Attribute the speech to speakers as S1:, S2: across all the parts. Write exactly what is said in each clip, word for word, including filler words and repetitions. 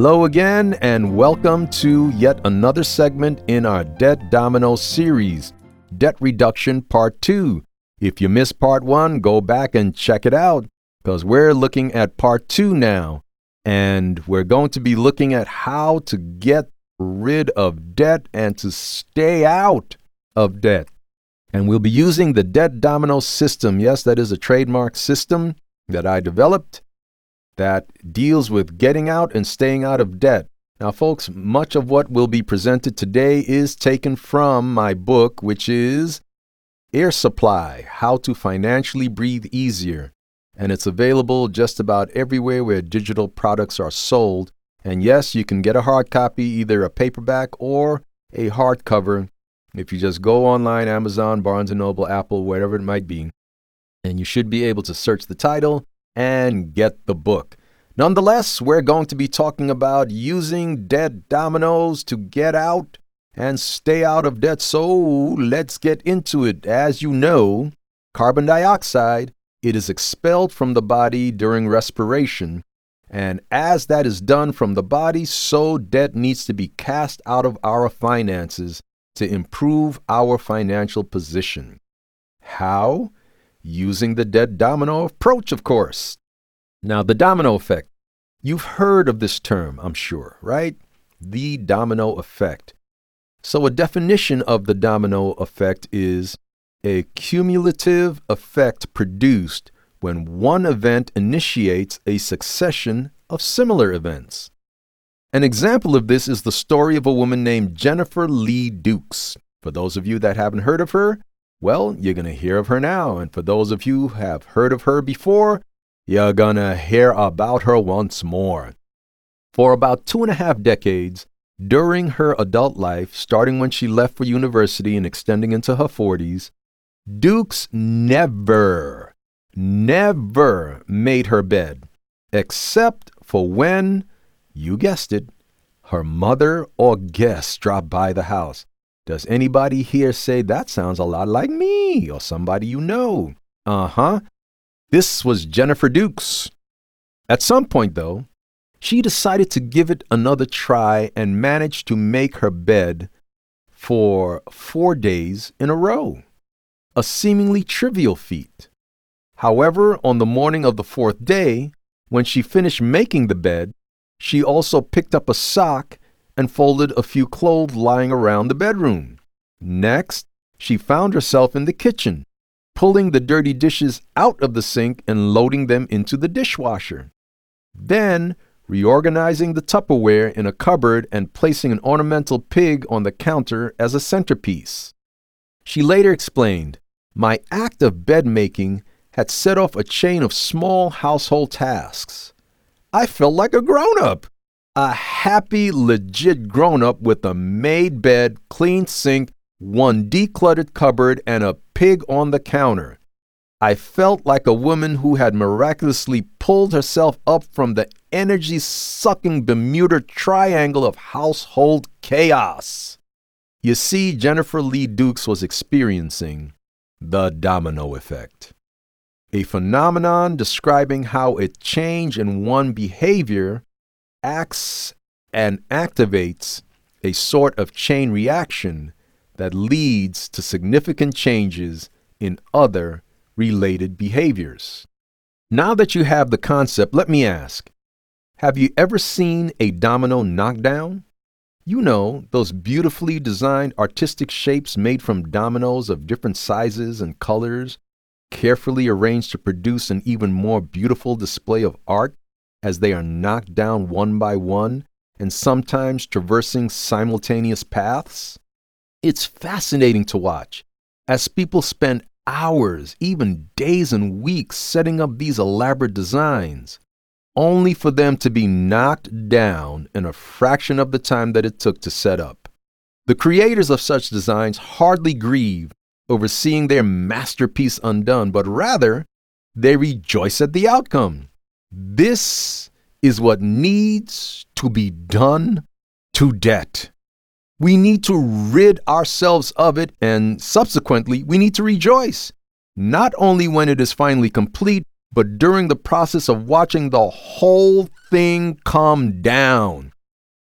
S1: Hello again, and welcome to yet another segment in our Debt Domino series, Debt Reduction Part two. If you missed Part one, go back and check it out, because we're looking at Part two now, and we're going to be looking at how to get rid of debt and to stay out of debt. And we'll be using the Debt Domino system. Yes, that is a trademark system that I developed that deals with getting out and staying out of debt. Now, folks, much of what will be presented today is taken from my book, which is Air Supply, How to Financially Breathe Easier. And it's available just about everywhere where digital products are sold. And yes, you can get a hard copy, either a paperback or a hardcover, if you just go online, Amazon, Barnes and Noble, Apple, wherever it might be. And you should be able to search the title and get the book. Nonetheless, we're going to be talking about using debt dominoes to get out and stay out of debt. So let's get into it. As you know, carbon dioxide, it is expelled from the body during respiration. And as that is done from the body, so debt needs to be cast out of our finances to improve our financial position. How? Using the debt domino approach, of course. Now, the domino effect. You've heard of this term, I'm sure, right? The domino effect. So a definition of the domino effect is a cumulative effect produced when one event initiates a succession of similar events. An example of this is the story of a woman named Jennifer Lee Dukes. For those of you that haven't heard of her, well, you're going to hear of her now. And for those of you who have heard of her before, you're going to hear about her once more. For about two and a half decades, during her adult life, starting when she left for university and extending into her forties, Dukes never, never made her bed, except for when, you guessed it, her mother or guests dropped by the house. Does anybody here say, that sounds a lot like me or somebody you know? Uh-huh. This was Jennifer Dukes. At some point, though, she decided to give it another try and managed to make her bed for four days in a row. A seemingly trivial feat. However, on the morning of the fourth day, when she finished making the bed, she also picked up a sock and folded a few clothes lying around the bedroom. Next, she found herself in the kitchen, pulling the dirty dishes out of the sink and loading them into the dishwasher. Then, reorganizing the Tupperware in a cupboard and placing an ornamental pig on the counter as a centerpiece. She later explained, "My act of bed making had set off a chain of small household tasks. I felt like a grown-up. A happy, legit grown-up with a made bed, clean sink, one decluttered cupboard, and a pig on the counter. I felt like a woman who had miraculously pulled herself up from the energy-sucking Bermuda Triangle of household chaos." You see, Jennifer Lee Dukes was experiencing the domino effect, a phenomenon describing how a change in one behavior acts and activates a sort of chain reaction that leads to significant changes in other related behaviors. Now that you have the concept, let me ask, have you ever seen a domino knockdown? You know, those beautifully designed artistic shapes made from dominoes of different sizes and colors, carefully arranged to produce an even more beautiful display of art as they are knocked down one by one and sometimes traversing simultaneous paths? It's fascinating to watch as people spend hours, even days and weeks setting up these elaborate designs, only for them to be knocked down in a fraction of the time that it took to set up. The creators of such designs hardly grieve over seeing their masterpiece undone, but rather they rejoice at the outcome. This is what needs to be done to debt. We need to rid ourselves of it, and subsequently, we need to rejoice, not only when it is finally complete, but during the process of watching the whole thing come down.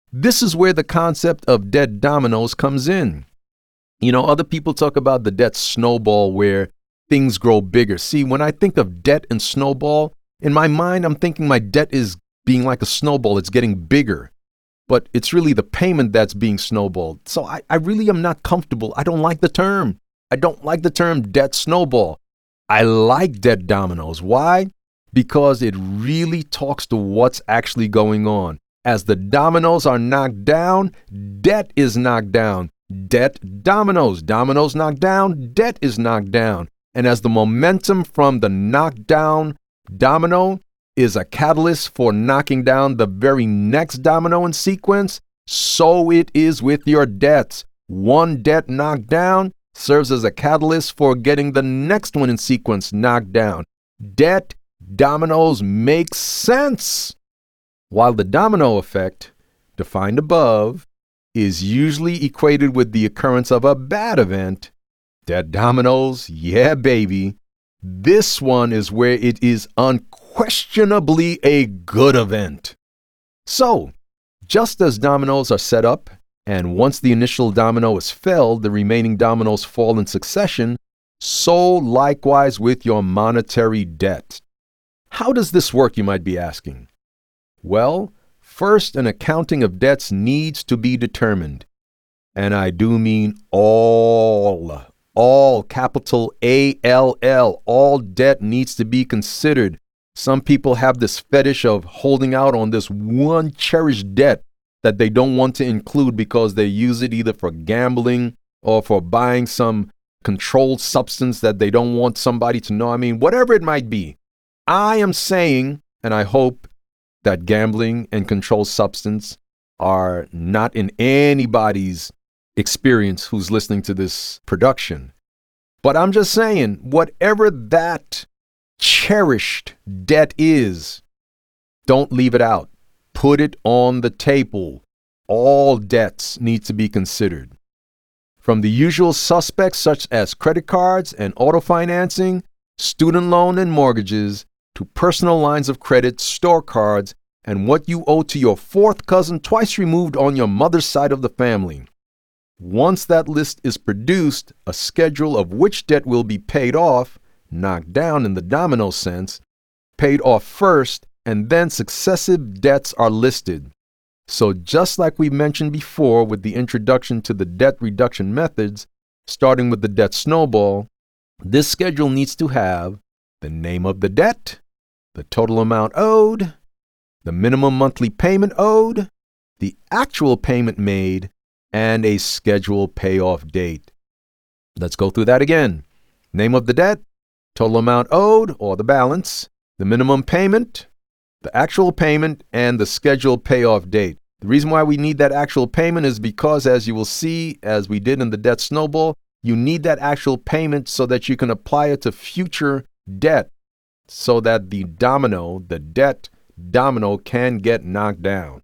S1: This is where the concept of debt dominoes comes in. You know, other people talk about the debt snowball where things grow bigger. See, when I think of debt and snowball, in my mind, I'm thinking my debt is being like a snowball. It's getting bigger. But it's really the payment that's being snowballed. So I, I really am not comfortable. I don't like the term. I don't like the term debt snowball. I like debt dominoes. Why? Because it really talks to what's actually going on. As the dominoes are knocked down, debt is knocked down. Debt dominoes. Dominoes knocked down, debt is knocked down. And as the momentum from the knocked down domino is a catalyst for knocking down the very next domino in sequence, so it is with your debts. One debt knocked down serves as a catalyst for getting the next one in sequence knocked down. Debt dominoes make sense. While the domino effect, defined above, is usually equated with the occurrence of a bad event, debt dominoes, yeah baby, this one is where it is unquestionably a good event. So, just as dominoes are set up, and once the initial domino is felled, the remaining dominoes fall in succession, so likewise with your monetary debt. How does this work, you might be asking? Well, first, an accounting of debts needs to be determined. And I do mean all, all, capital A L L, all debt needs to be considered. Some people have this fetish of holding out on this one cherished debt that they don't want to include because they use it either for gambling or for buying some controlled substance that they don't want somebody to know. I mean, whatever it might be. I am saying, and I hope that gambling and controlled substance are not in anybody's experience who's listening to this production. But I'm just saying, whatever that cherished debt is, don't leave it out. Put it on the table. All debts need to be considered. From the usual suspects such as credit cards and auto financing, student loan and mortgages, to personal lines of credit, store cards, and what you owe to your fourth cousin twice removed on your mother's side of the family. Once that list is produced, a schedule of which debt will be paid off, knocked down in the domino sense, paid off first, and then successive debts are listed. So just like we mentioned before with the introduction to the debt reduction methods, starting with the debt snowball, this schedule needs to have the name of the debt, the total amount owed, the minimum monthly payment owed, the actual payment made, and a scheduled payoff date. Let's go through that again. Name of the debt, total amount owed or the balance, the minimum payment, the actual payment, and the scheduled payoff date. The reason why we need that actual payment is because, as you will see, as we did in the debt snowball, you need that actual payment so that you can apply it to future debt so that the domino, the debt domino, can get knocked down.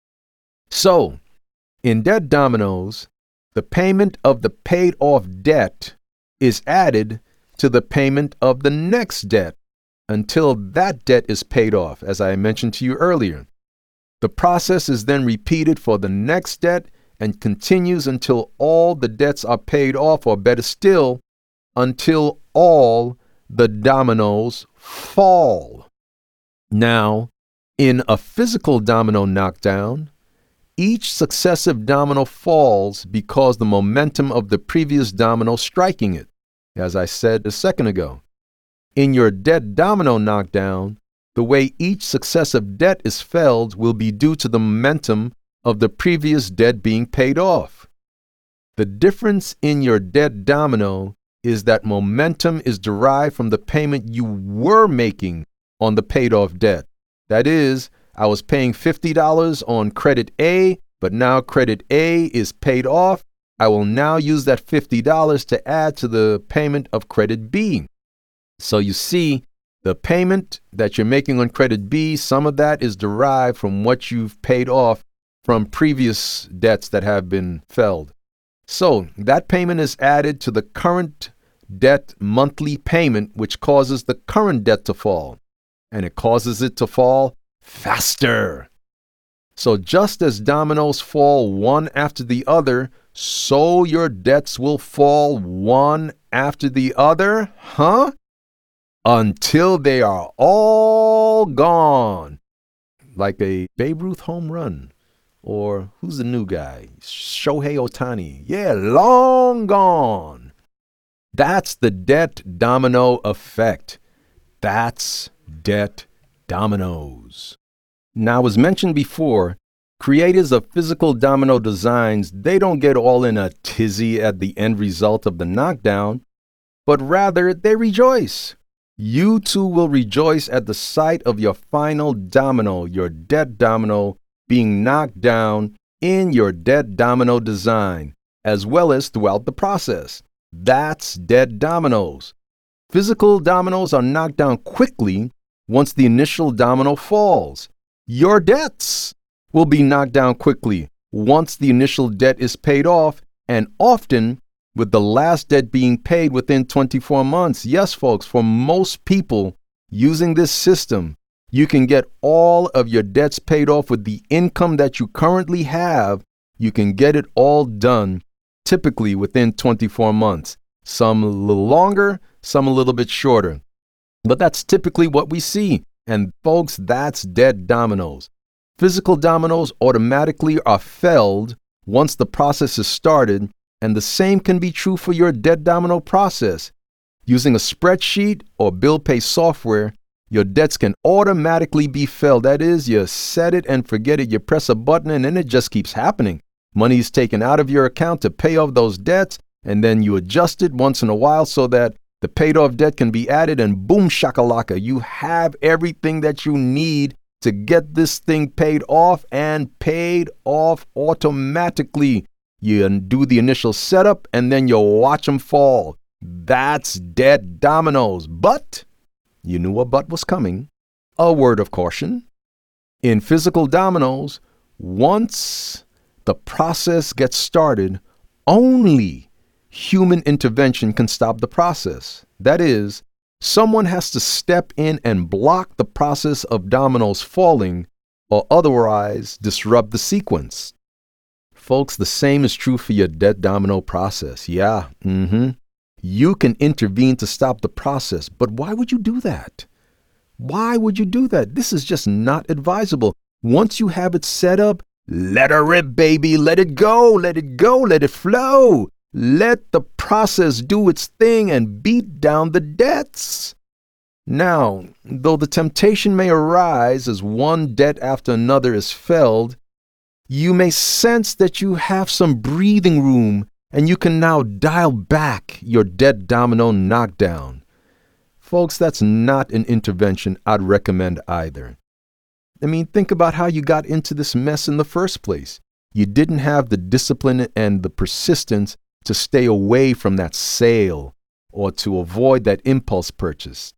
S1: So, in debt dominoes, the payment of the paid off debt is added to the payment of the next debt until that debt is paid off, as I mentioned to you earlier. The process is then repeated for the next debt and continues until all the debts are paid off, or better still, until all the dominoes fall. Now, in a physical domino knockdown, each successive domino falls because the momentum of the previous domino striking it, as I said a second ago. In your debt domino knockdown, the way each successive debt is felled will be due to the momentum of the previous debt being paid off. The difference in your debt domino is that momentum is derived from the payment you were making on the paid off debt. That is, I was paying fifty dollars on credit A, but now credit A is paid off. I will now use that fifty dollars to add to the payment of credit B. So you see, the payment that you're making on credit B, some of that is derived from what you've paid off from previous debts that have been felled. So that payment is added to the current debt monthly payment, which causes the current debt to fall. And it causes it to fall faster. So just as dominoes fall one after the other, so your debts will fall one after the other, huh? Until they are all gone. Like a Babe Ruth home run. Or who's the new guy? Shohei Ohtani. Yeah, long gone. That's the debt domino effect. That's debt dominoes. Now, as mentioned before, creators of physical domino designs, they don't get all in a tizzy at the end result of the knockdown, but rather they rejoice. You too will rejoice at the sight of your final domino, your debt domino, being knocked down in your debt domino design, as well as throughout the process. That's debt dominoes. Physical dominoes are knocked down quickly once the initial domino falls. Your debts will be knocked down quickly once the initial debt is paid off, and often with the last debt being paid within twenty-four months. Yes, folks, for most people using this system, you can get all of your debts paid off with the income that you currently have. You can get it all done typically within twenty-four months. Some a little longer, some a little bit shorter. But that's typically what we see. And folks, that's debt dominoes. Physical dominoes automatically are felled once the process is started, and the same can be true for your debt domino process. Using a spreadsheet or bill pay software, your debts can automatically be felled. That is, you set it and forget it. You press a button and then it just keeps happening. Money is taken out of your account to pay off those debts, and then you adjust it once in a while so that the paid off debt can be added, and boom shakalaka, you have everything that you need to get this thing paid off, and paid off automatically. You do the initial setup and then you watch them fall. That's debt dominoes. But you knew a but was coming. A word of caution. In physical dominoes, once the process gets started, only human intervention can stop the process. That is, someone has to step in and block the process of dominoes falling, or otherwise disrupt the sequence. Folks, the same is true for your debt domino process. Yeah, mm-hmm. You can intervene to stop the process, but why would you do that? Why would you do that? This is just not advisable. Once you have it set up, let her rip, baby. Let it go. Let it go. Let it flow. Let the process do its thing and beat down the debts. Now, though the temptation may arise as one debt after another is felled, you may sense that you have some breathing room and you can now dial back your debt domino knockdown. Folks, that's not an intervention I'd recommend either. I mean, think about how you got into this mess in the first place. You didn't have the discipline and the persistence to stay away from that sale or to avoid that impulse purchase.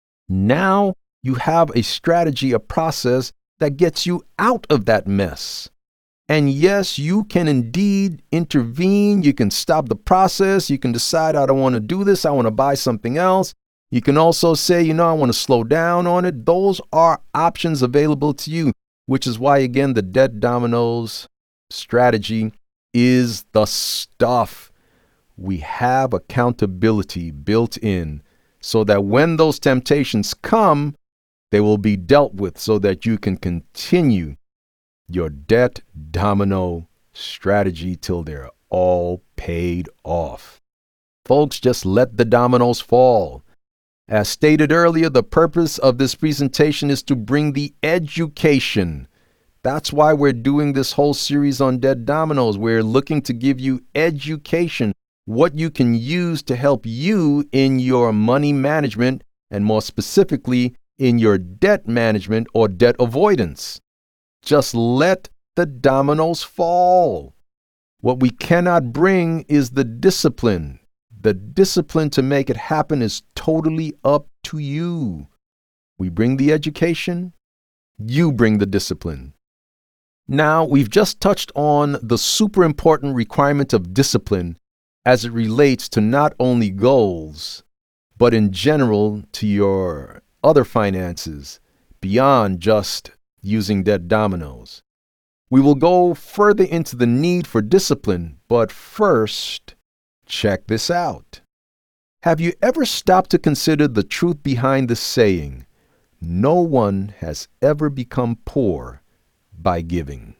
S1: Now you have a strategy, a process that gets you out of that mess. And yes, you can indeed intervene. You can stop the process. You can decide, I don't want to do this. I want to buy something else. You can also say, you know, I want to slow down on it. Those are options available to you, which is why, again, the debt dominoes strategy is the stuff. We have accountability built in so that when those temptations come, they will be dealt with so that you can continue your debt domino strategy till they're all paid off. Folks, just let the dominoes fall. As stated earlier, the purpose of this presentation is to bring the education. That's why we're doing this whole series on debt dominoes. We're looking to give you education, what you can use to help you in your money management, and more specifically, in your debt management or debt avoidance. Just let the dominoes fall. What we cannot bring is the discipline. The discipline to make it happen is totally up to you. We bring the education, you bring the discipline. Now, we've just touched on the super important requirement of discipline as it relates to not only goals, but in general to your other finances beyond just using debt dominoes. We will go further into the need for discipline, but first, check this out. Have you ever stopped to consider the truth behind the saying, no one has ever become poor by giving?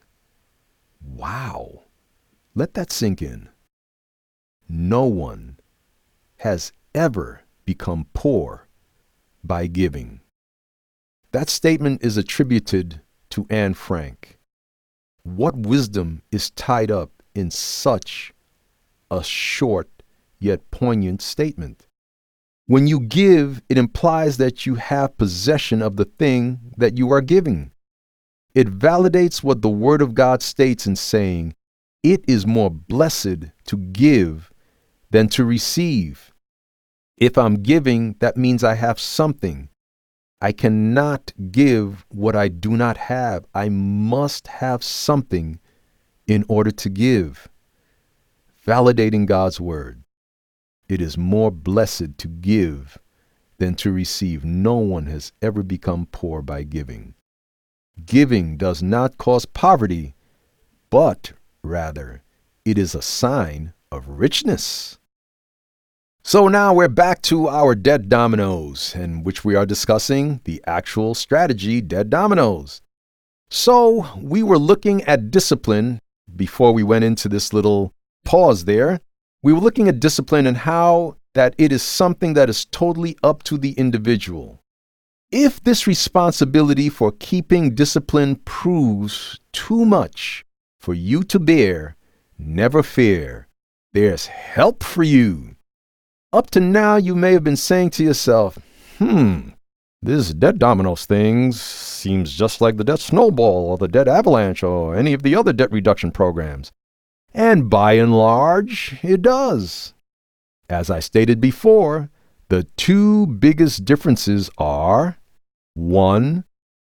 S1: Wow. Let that sink in. No one has ever become poor by giving. That statement is attributed to Anne Frank. What wisdom is tied up in such a short yet poignant statement? When you give, it implies that you have possession of the thing that you are giving. It validates what the Word of God states in saying, it is more blessed to give than to receive. If I'm giving, that means I have something. I cannot give what I do not have. I must have something in order to give. Validating God's Word. It is more blessed to give than to receive. No one has ever become poor by giving. Giving does not cause poverty, but rather, it is a sign of richness. So now we're back to our debt dominoes, in which we are discussing the actual strategy debt dominoes. So we were looking at discipline before we went into this little pause there. We were looking at discipline and how that it is something that is totally up to the individual. If this responsibility for keeping discipline proves too much for you to bear, never fear. There's help for you. Up to now, you may have been saying to yourself, hmm, this debt dominoes thing seems just like the debt snowball or the debt avalanche or any of the other debt reduction programs. And by and large, it does. As I stated before, the two biggest differences are, one,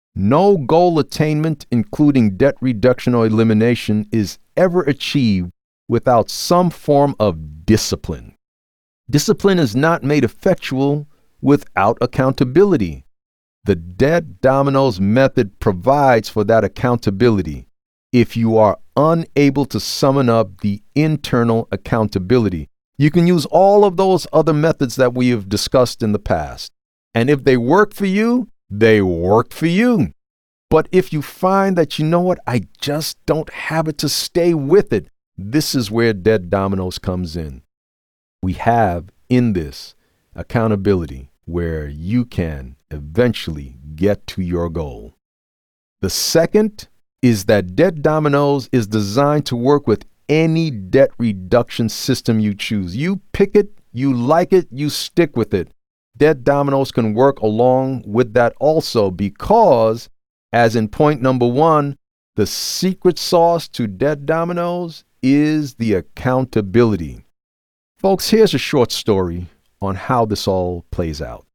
S1: no goal attainment, including debt reduction or elimination, is ever achieved without some form of discipline. Discipline is not made effectual without accountability. The debt dominoes method provides for that accountability. If you are unable to summon up the internal accountability, you can use all of those other methods that we have discussed in the past. And if they work for you, they work for you. But if you find that, you know what, I just don't have it to stay with it, this is where debt dominoes comes in. We have in this accountability where you can eventually get to your goal. The second is that debt dominoes is designed to work with any debt reduction system you choose. You pick it, you like it, you stick with it. Debt dominoes can work along with that also because, as in point number one, the secret sauce to debt dominoes is the accountability. Folks, here's a short story on how this all plays out.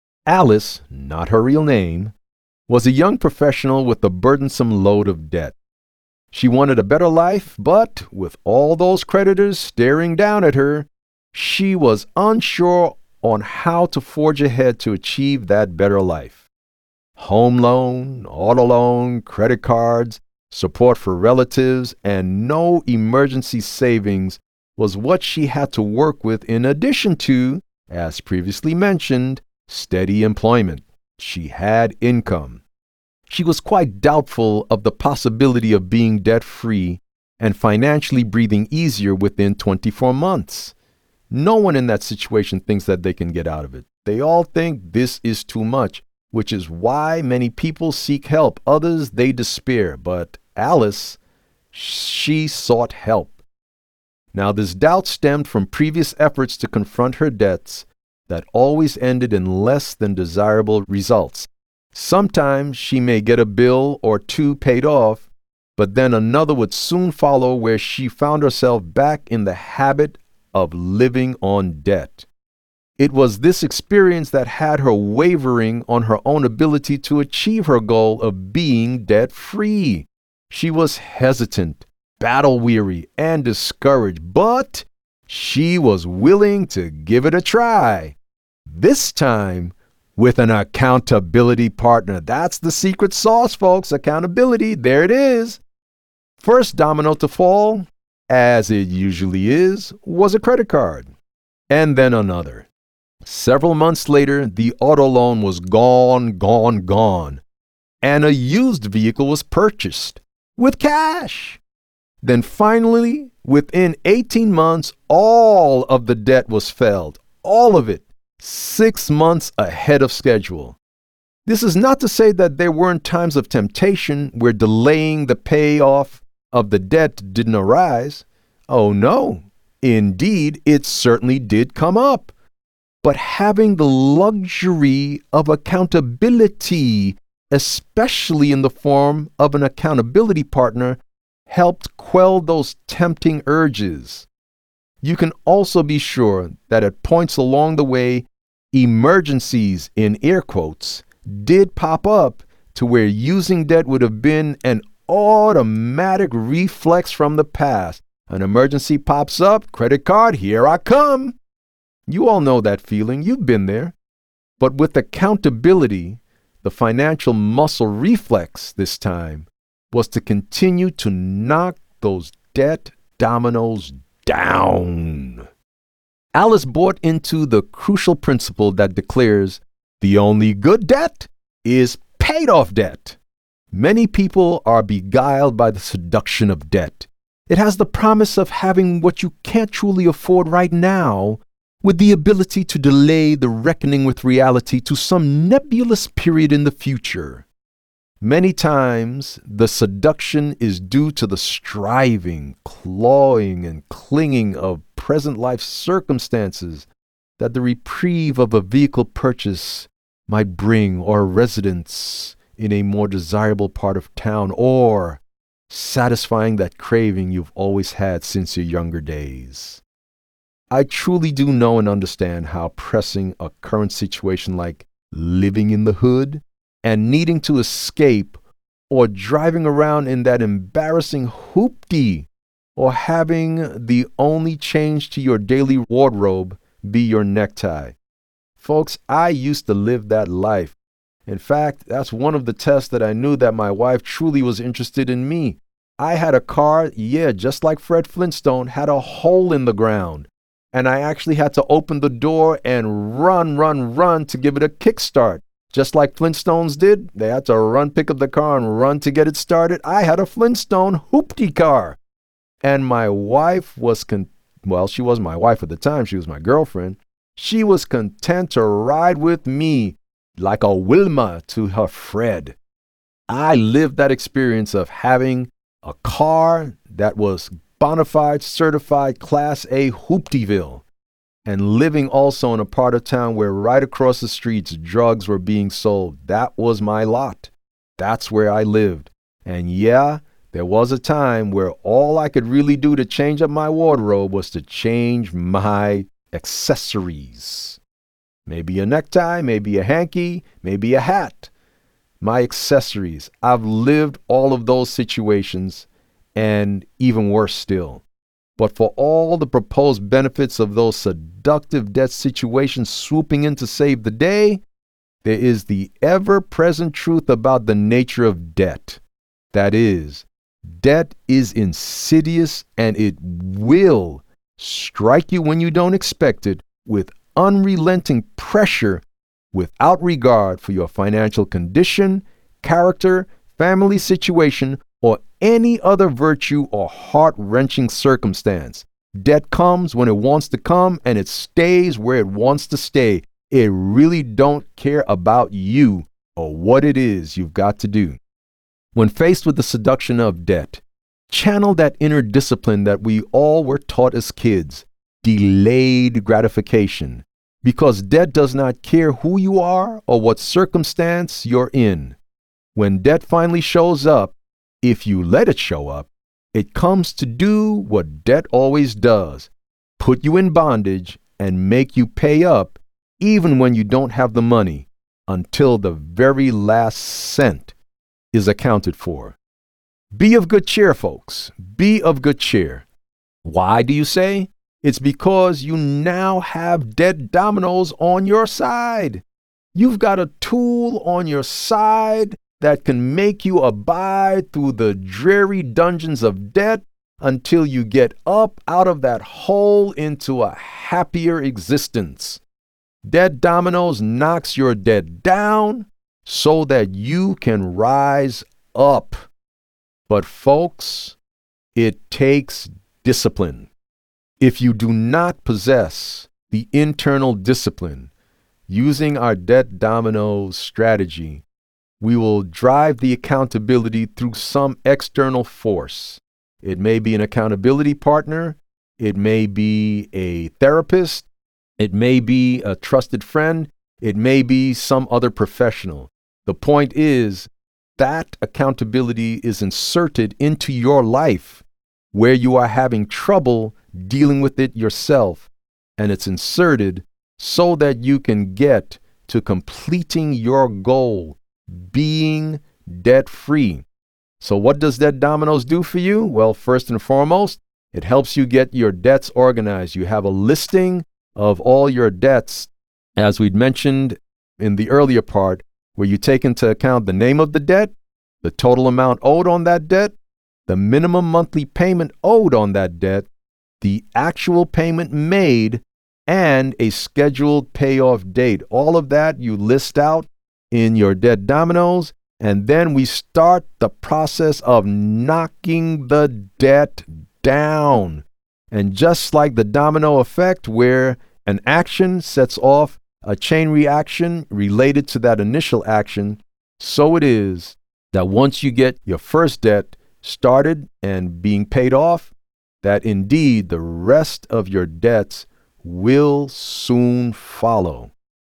S1: Alice, not her real name, was a young professional with a burdensome load of debt. She wanted a better life, but with all those creditors staring down at her, she was unsure on how to forge ahead to achieve that better life. Home loan, auto loan, credit cards, support for relatives, and no emergency savings was what she had to work with, in addition to, as previously mentioned, steady employment. She had income. She was quite doubtful of the possibility of being debt-free and financially breathing easier within twenty-four months. No one in that situation thinks that they can get out of it. They all think this is too much, which is why many people seek help. Others, they despair. But Alice, she sought help. Now, this doubt stemmed from previous efforts to confront her debts that always ended in less than desirable results. Sometimes she may get a bill or two paid off, but then another would soon follow where she found herself back in the habit of living on debt. It was this experience that had her wavering on her own ability to achieve her goal of being debt-free. She was hesitant, battle-weary, and discouraged, but she was willing to give it a try. This time, with an accountability partner. That's the secret sauce, folks. Accountability. There it is. First domino to fall, as it usually is, was a credit card, and then another. Several months later, the auto loan was gone, gone, gone, and a used vehicle was purchased with cash. Then finally, within eighteen months, all of the debt was felled, all of it, six months ahead of schedule. This is not to say that there weren't times of temptation where delaying the payoff of the debt didn't arise. Oh no, indeed, it certainly did come up. But having the luxury of accountability, especially in the form of an accountability partner, helped quell those tempting urges. You can also be sure that at points along the way, emergencies, in air quotes, did pop up to where using debt would have been an automatic reflex from the past. An emergency pops up, credit card, here I come. You all know that feeling. You've been there. But with accountability, the financial muscle reflex this time was to continue to knock those debt dominoes down. Alice bought into the crucial principle that declares the only good debt is paid off debt. Many people are beguiled by the seduction of debt. It has the promise of having what you can't truly afford right now, with the ability to delay the reckoning with reality to some nebulous period in the future. Many times, the seduction is due to the striving, clawing, and clinging of present life circumstances that the reprieve of a vehicle purchase might bring, or residence in a more desirable part of town, or satisfying that craving you've always had since your younger days. I truly do know and understand how pressing a current situation like living in the hood and needing to escape, or driving around in that embarrassing hoopty, or having the only change to your daily wardrobe be your necktie. Folks, I used to live that life. In fact, that's one of the tests that I knew that my wife truly was interested in me. I had a car, yeah, just like Fred Flintstone, had a hole in the ground. And I actually had to open the door and run, run, run to give it a kickstart. Just like Flintstones did, they had to run, pick up the car and run to get it started. I had a Flintstone hoopty car. And my wife was, con- well, she wasn't my wife at the time. She was my girlfriend. She was content to ride with me like a Wilma to her Fred. I lived that experience of having a car that was bona fide, certified Class A Hooptyville, and living also in a part of town where right across the streets drugs were being sold. That was my lot. That's where I lived. And yeah, there was a time where all I could really do to change up my wardrobe was to change my accessories. Maybe a necktie, maybe a hanky, maybe a hat. My accessories. I've lived all of those situations, and even worse still. But for all the proposed benefits of those seductive debt situations swooping in to save the day, there is the ever-present truth about the nature of debt. That is, debt is insidious, and it will strike you when you don't expect it with unrelenting pressure, without regard for your financial condition, character, family situation, or any other virtue or heart-wrenching circumstance. Debt comes when it wants to come, and it stays where it wants to stay. It really don't care about you or what it is you've got to do. When faced with the seduction of debt, channel that inner discipline that we all were taught as kids, delayed gratification, because debt does not care who you are or what circumstance you're in. When debt finally shows up, if you let it show up, it comes to do what debt always does, put you in bondage and make you pay up even when you don't have the money, until the very last cent is accounted for. Be of good cheer, folks. Be of good cheer. Why do you say? It's because you now have debt dominoes on your side. You've got a tool on your side that can make you abide through the dreary dungeons of debt until you get up out of that hole into a happier existence. Debt Dominoes knocks your debt down so that you can rise up. But folks, it takes discipline. If you do not possess the internal discipline, using our Debt Dominoes strategy, we will drive the accountability through some external force. It may be an accountability partner. It may be a therapist. It may be a trusted friend. It may be some other professional. The point is that accountability is inserted into your life where you are having trouble dealing with it yourself, and it's inserted so that you can get to completing your goal, being debt-free. So what does Debt Dominoes do for you? Well, first and foremost, it helps you get your debts organized. You have a listing of all your debts, as we'd mentioned in the earlier part, where you take into account the name of the debt, the total amount owed on that debt, the minimum monthly payment owed on that debt, the actual payment made, and a scheduled payoff date. All of that you list out in your Debt Dominoes, and then we start the process of knocking the debt down. And just like the domino effect, where an action sets off a chain reaction related to that initial action, so it is that once you get your first debt started and being paid off, that indeed the rest of your debts will soon follow.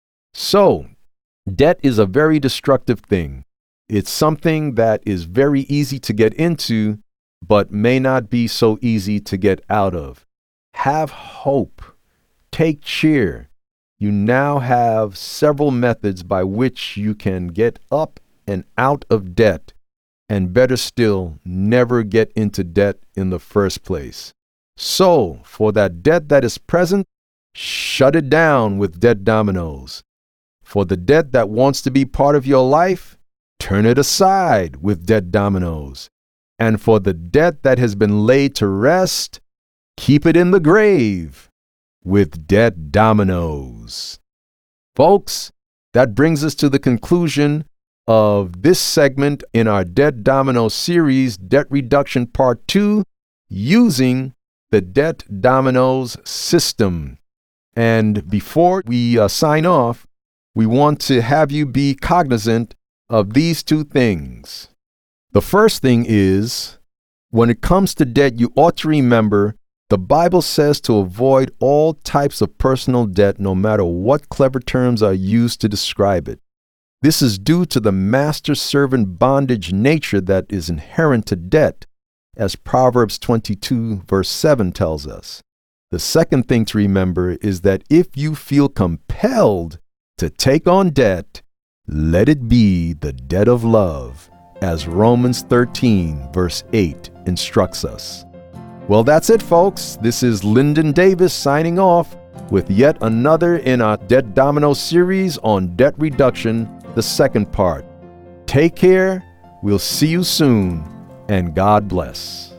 S1: So, debt is a very destructive thing. It's something that is very easy to get into, but may not be so easy to get out of. Have hope. Take cheer. You now have several methods by which you can get up and out of debt, and better still, never get into debt in the first place. So, for that debt that is present, shut it down with Debt Dominoes. For the debt that wants to be part of your life, turn it aside with Debt Dominoes. And for the debt that has been laid to rest, keep it in the grave with Debt Dominoes. Folks, that brings us to the conclusion of this segment in our Debt Dominoes series, Debt Reduction Part two, using the Debt Dominoes system. And before we uh, sign off, we want to have you be cognizant of these two things. The first thing is, when it comes to debt, you ought to remember the Bible says to avoid all types of personal debt, no matter what clever terms are used to describe it. This is due to the master-servant bondage nature that is inherent to debt, as Proverbs twenty-two verse seven tells us. The second thing to remember is that if you feel compelled to take on debt, let it be the debt of love, as Romans thirteen verse eight instructs us. Well, that's it, folks. This is Lyndon Davis signing off with yet another in our Debt Domino series on debt reduction, the second part. Take care, we'll see you soon, and God bless.